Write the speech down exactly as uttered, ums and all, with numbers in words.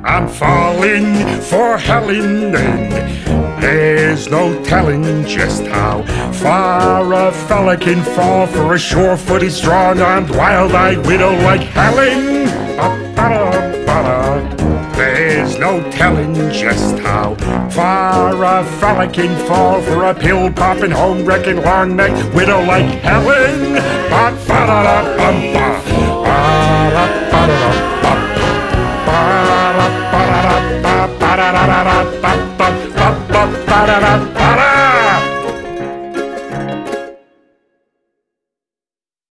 I'm falling for Helen, and there's no telling just how far a fella can fall for a sure-footed, strong-armed, wild-eyed widow like Helen. Ba-ba-da-ba-da. There's no telling just how far a fella can fall for a pill-popping, home-wrecking, long-necked widow like Helen. Ba-ba-da-da-bum-ba. Ba-da-ba-da-da-bum. Ba-da-ba-da-da-ba.